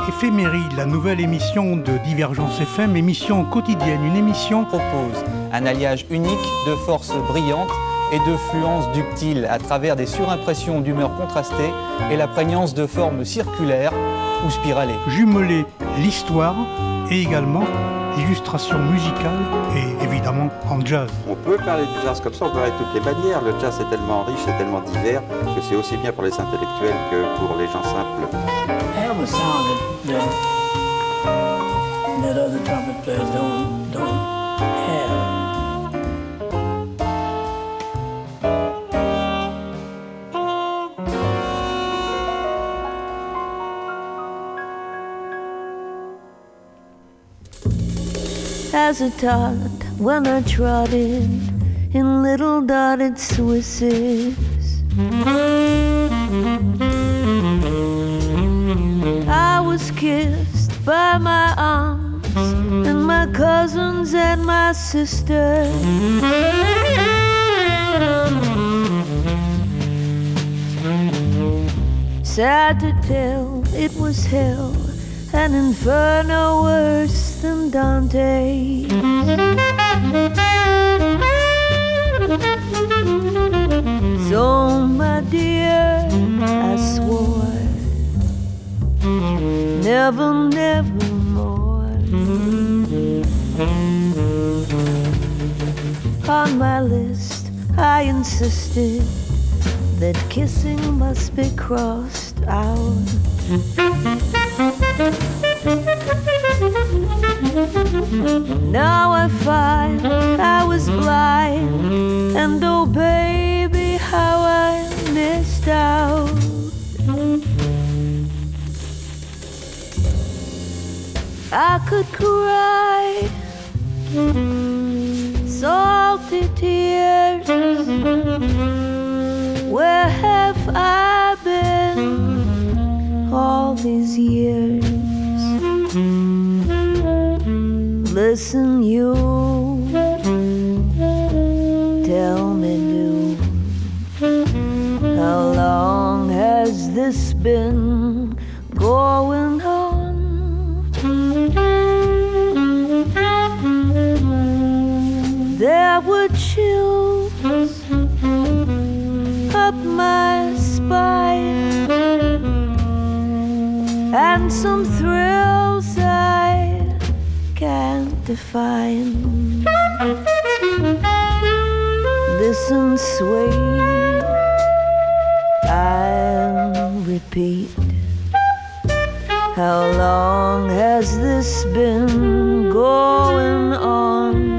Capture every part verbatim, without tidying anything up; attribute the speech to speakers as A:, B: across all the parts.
A: Éphéméride, la nouvelle émission de Divergence F M, émission quotidienne, une émission
B: propose un alliage unique de forces brillantes et de fluences ductiles à travers des surimpressions d'humeurs contrastées et la prégnance de formes circulaires ou spiralées.
A: Jumeler l'histoire et également l'illustration musicale et évidemment en jazz.
C: On peut parler du jazz comme ça, on peut parler de toutes les manières. Le jazz est tellement riche, c'est tellement divers que c'est aussi bien pour les intellectuels que pour les gens simples.
D: I have a sound that, that, that other trumpet players don't, don't have.
E: As a tot, when I trotted in little dotted Swisses, I was kissed by my aunts and my cousins and my sister. Sad to tell, it was hell, an inferno worse than Dante. So, my dear, I swore, never, never more. On my list, I insisted that kissing must be crossed out. Now I find I was blind, and oh baby, how I missed out. I could cry salty tears. Where have I been all these years? Listen, you tell me, do how long has this been going on? There were chills up my spine and some thrills I can't define. Listen, sway, I'll repeat. How long has this been going on?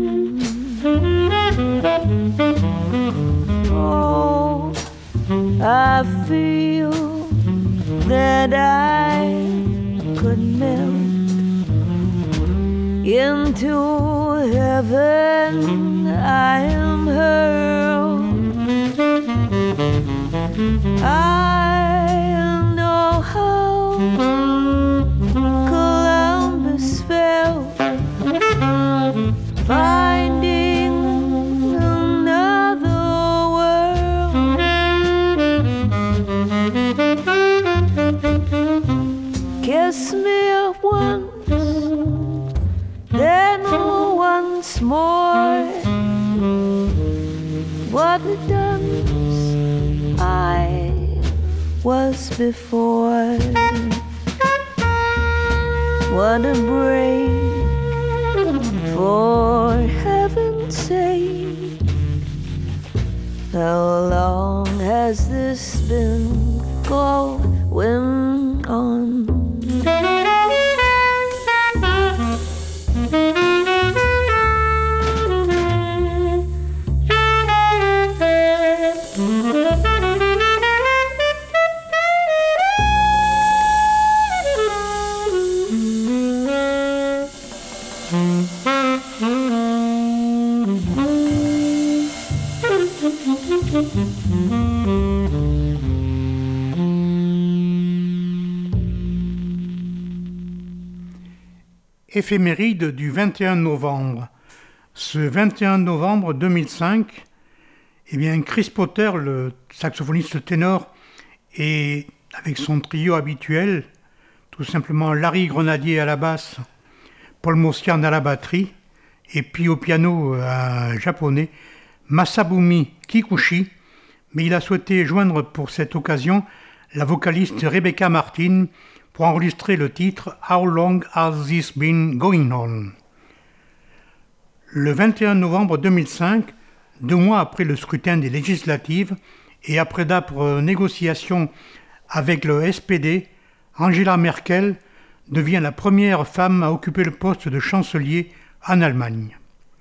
E: Oh, I feel that I could melt into heaven. I am hurled. I know how Columbus felt, finding another world. Kiss me once, then once more. What a dunce I was before. What a break, for heaven's sake. How long has this been going on?
A: Éphéméride du vingt et un novembre. Ce vingt et un novembre deux mille cinq, eh bien Chris Potter, le saxophoniste ténor, et avec son trio habituel, tout simplement Larry Grenadier à la basse, Paul Mossian à la batterie, et puis au piano un japonais, Masabumi Kikuchi, mais il a souhaité joindre pour cette occasion la vocaliste Rebecca Martin pour enregistrer le titre How Long Has This Been Going On? Le vingt et un novembre deux mille cinq, deux mois après le scrutin des législatives et après d'âpres négociations avec le S P D, Angela Merkel devient la première femme à occuper le poste de chancelier en Allemagne.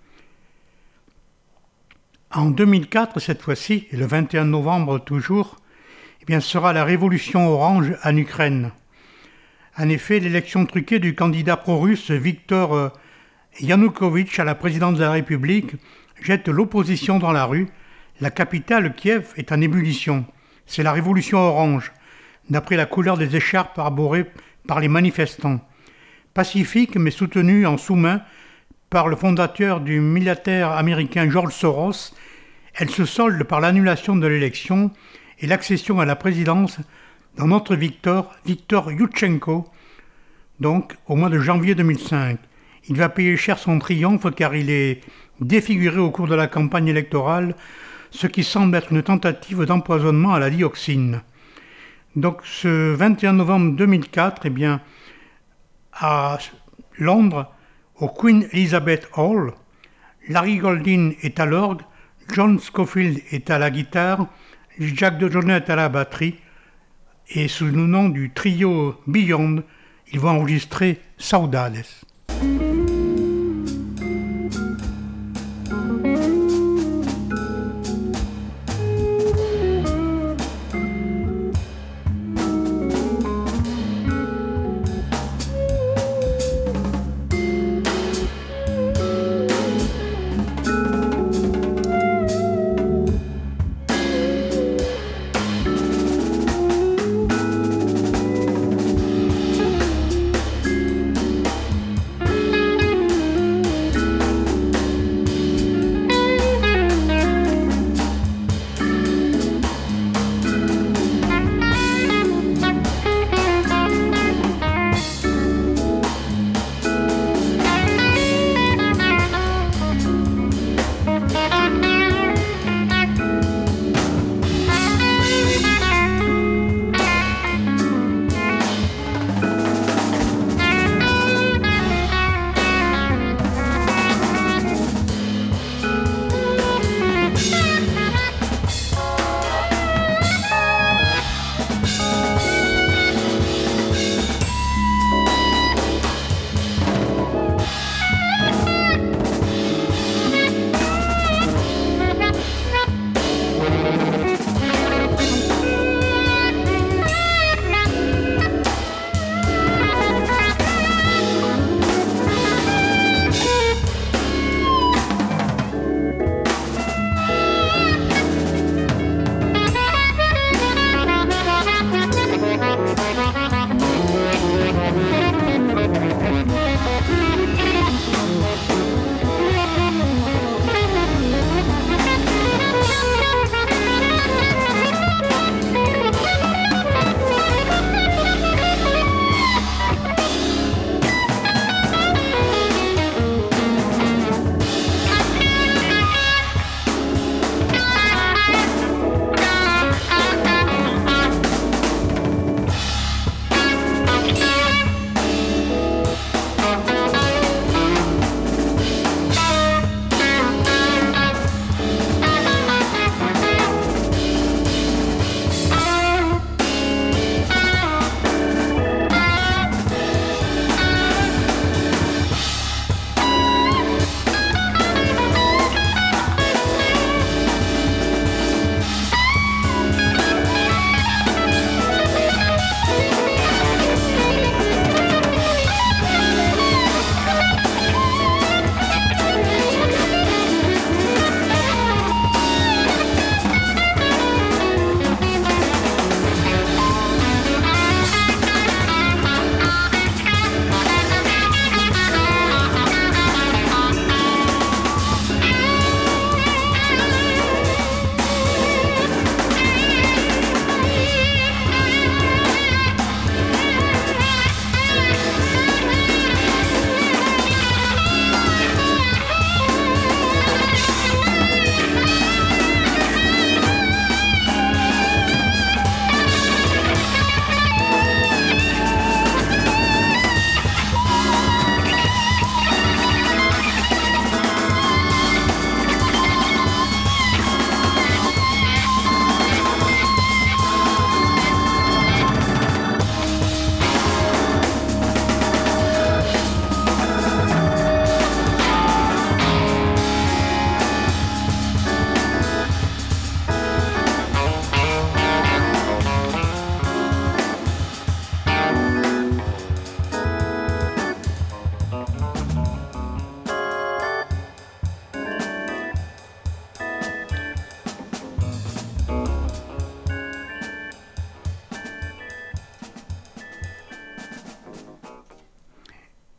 A: En deux mille quatre, cette fois-ci, et le vingt et un novembre toujours, eh bien, sera la révolution orange en Ukraine. En effet, l'élection truquée du candidat pro-russe Viktor Yanukovych à la présidence de la République jette l'opposition dans la rue. La capitale, Kiev, est en ébullition. C'est la révolution orange, d'après la couleur des écharpes arborées par les manifestants. Pacifique mais soutenue en sous-main par le fondateur du milliardaire américain George Soros, elle se solde par l'annulation de l'élection et l'accession à la présidence d'un autre Victor, Viktor Youtchenko, donc au mois de janvier deux mille cinq. Il va payer cher son triomphe car il est défiguré au cours de la campagne électorale, ce qui semble être une tentative d'empoisonnement à la dioxine. Donc ce vingt et un novembre deux mille quatre, eh bien, à Londres, au Queen Elizabeth Hall, Larry Goldin est à l'orgue, John Scofield est à la guitare, Jack DeJohnette est à la batterie, et sous le nom du trio Beyond, ils vont enregistrer Saudades.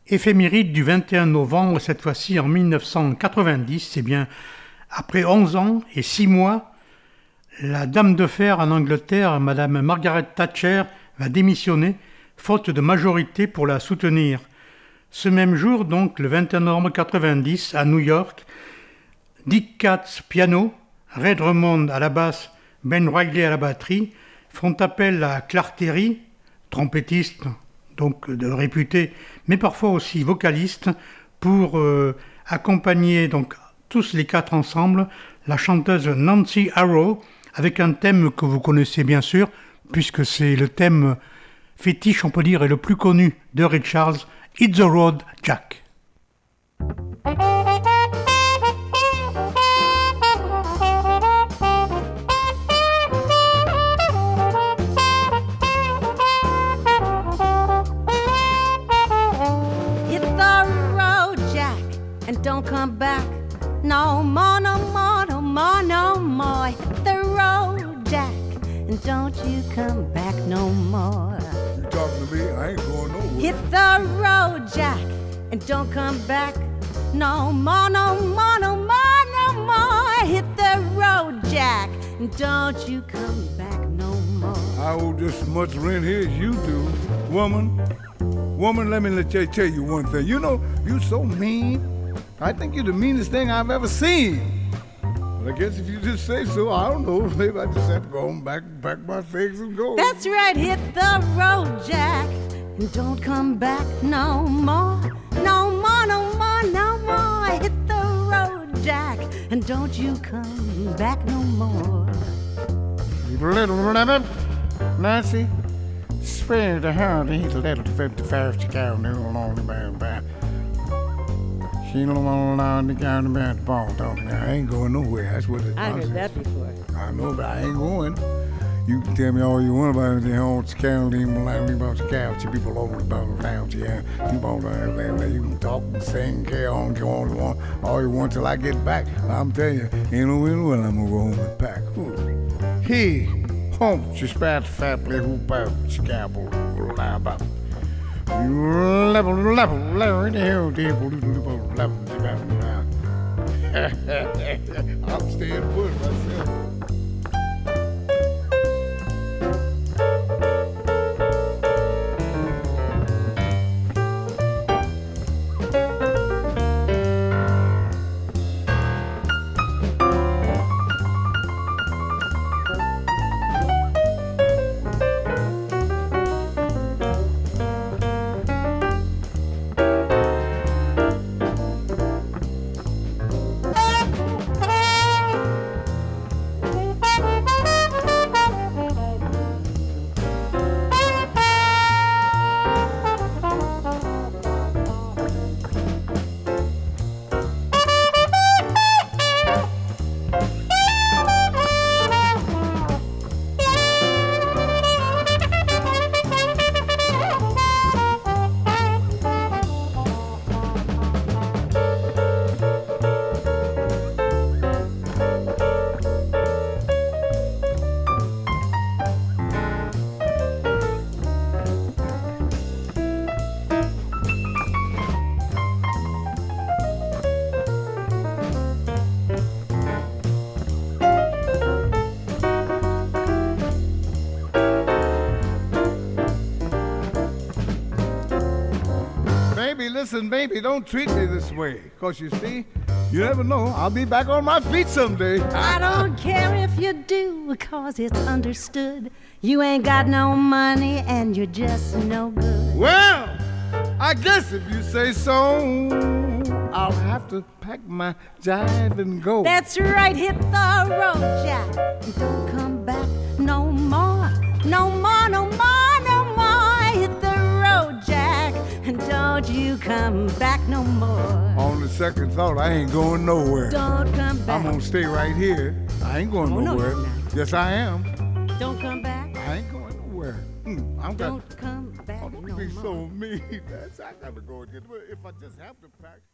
A: Éphéméride du vingt et un novembre, cette fois-ci en mille neuf cent quatre-vingt-dix, c'est bien après onze ans et six mois, la dame de fer en Angleterre, Madame Margaret Thatcher, va démissionner, faute de majorité pour la soutenir. Ce même jour, donc le vingt et un novembre quatre-vingt-dix, à New York, Dick Katz piano, Red Drummond à la basse, Ben Riley à la batterie, font appel à Clark Terry, trompettiste donc de réputé, mais parfois aussi vocaliste, pour euh, accompagner donc tous les quatre ensemble la chanteuse Nancy Arrow avec un thème que vous connaissez bien sûr, puisque c'est le thème fétiche, on peut dire, et le plus connu de Ray Charles, Hit the Road Jack.
E: Don't come back no more, no more, no more, no more. Hit the road, Jack, and don't you come back no more.
F: You talking to me? I ain't going nowhere.
E: Hit the road, Jack, and don't come back no more, no more, no more, no more. Hit the road, Jack, and don't you come back no more.
F: I owe just as much rent here as you do, woman. Woman, let me let you tell you one thing. You know, you so mean. I think you're the meanest thing I've ever seen. But I guess if you just say so, I don't know. Maybe I just have to go home, back, pack my things and go.
E: That's right, hit the road, Jack, and don't come back no more. No more, no more, no more. Hit the road, Jack, and don't you come back no more.
F: Little lemon, Nancy, spare the heart, he's a little fifty-first cow, new along the band. She don't want to the guy in the ball talking. I ain't going nowhere. That's what it is.
E: I heard that before.
F: I know, but I ain't going. You can tell me all you want about the whole scouting, like about the couch, people over about the couch, yeah. You about everything. You can talk and sing, carry on, go on, go on, all you want till I get back. I'm telling you, ain't no way in the world I'm gonna go home and pack. Ooh. He, home, she spat fatly, who about Chicago, lie about. You level, level, level, level, level, level, level. I'm staying put myself. Listen, baby, don't treat me this way. Because you see, you never know. I'll be back on my feet someday.
E: I don't care if you do, because it's understood. You ain't got no money and you're just no good.
F: Well, I guess if you say so, I'll have to pack my jive and go.
E: That's right, hit the road, Jack. And don't come back no more. No more, no more, no more. Hit the road, Jack. And don't you come back no more.
F: On the second thought, I ain't going nowhere.
E: Don't come back.
F: I'm gonna stay right here. I ain't going
E: oh,
F: nowhere.
E: No, you're not.
F: Yes, I am.
E: Don't come back.
F: I ain't going nowhere. Hmm, I'm
E: don't
F: got,
E: come back
F: oh, don't
E: no
F: be
E: more.
F: so mean. That's, I gotta go again. If I just have to pack.